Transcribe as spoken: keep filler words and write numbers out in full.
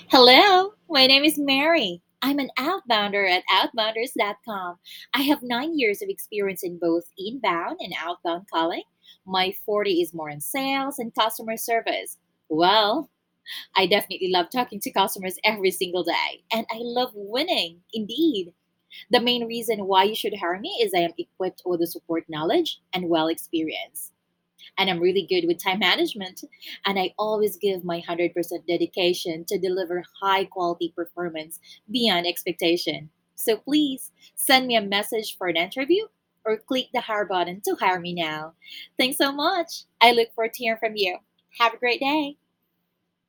Hello, my name is Mary. I'm an outbounder at outbounders dot com. I have nine years of experience in both inbound and outbound calling. My forty is more in sales and customer service. Well, I definitely love talking to customers every single day, and I love winning, indeed. The main reason why you should hire me is I am equipped with the support knowledge and well experience, and I'm really good with time management. And I always give my one hundred percent dedication to deliver high quality performance beyond expectation. So please send me a message for an interview or click the hire button to hire me now. Thanks so much. I look forward to hearing from you. Have a great day.